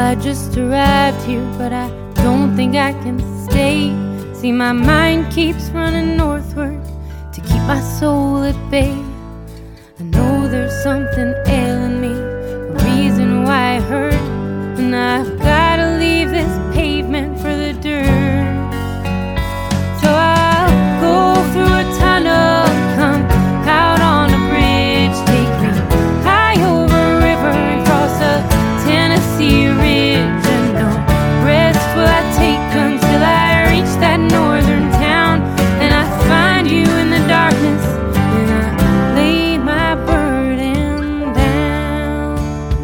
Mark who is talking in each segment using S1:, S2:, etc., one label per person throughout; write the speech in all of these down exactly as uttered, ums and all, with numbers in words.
S1: I just arrived here, but I don't think I can stay. See, my mind keeps running northward to keep my soul at bay. I know there's something ailing me, a reason why I hurt, and I've gotta leave this pavement for the dirt. So I'll go through a tunnel, come out on a bridge, take me high over a river and cross a Tennessee ridge. And no rest will I take until I reach that northern town, and I find you in the darkness, and I lay my burden down.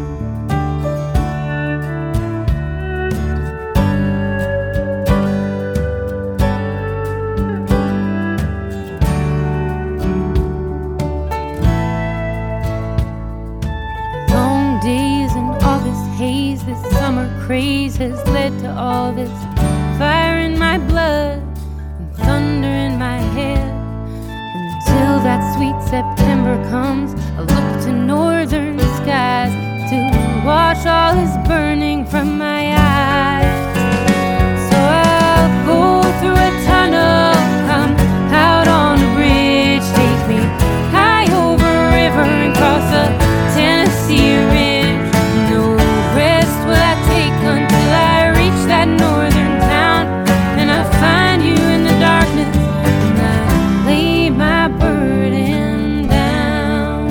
S1: Long days and August haze, this summer craze has led to all this fire in my blood and thunder in my head. Until that sweet September comes, I look to northern skies to wash all this burning from my eyes. So I'll go through a tunnel, come out on a bridge, take me high over a river and cross a Tennessee ridge. No rest will I take until I reach that northern town, and I find you in the darkness, and I lay my burden down.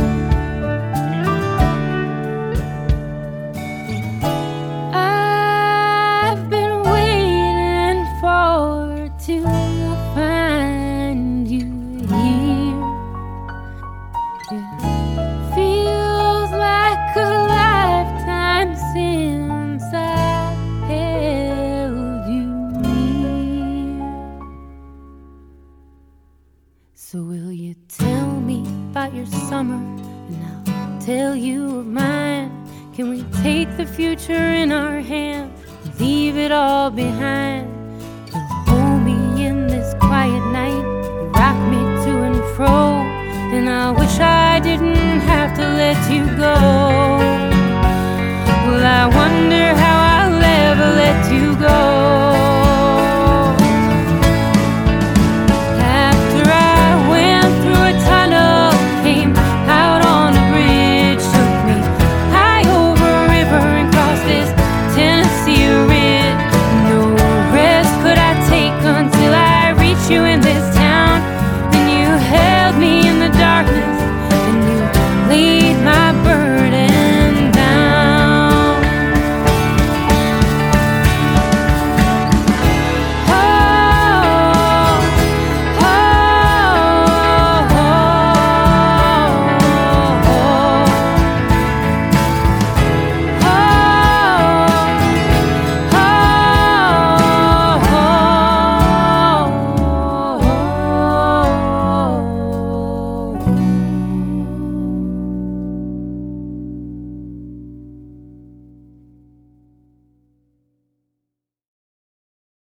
S1: I've been waiting forward to find you here. It feels like a lifetime since I held you near. So will you tell me about your summer, and I'll tell you of mine? Can we take the future in our hands and leave it all behind? You'll hold me in this quiet night and rock me to and fro, and I wish I didn't have to let you go.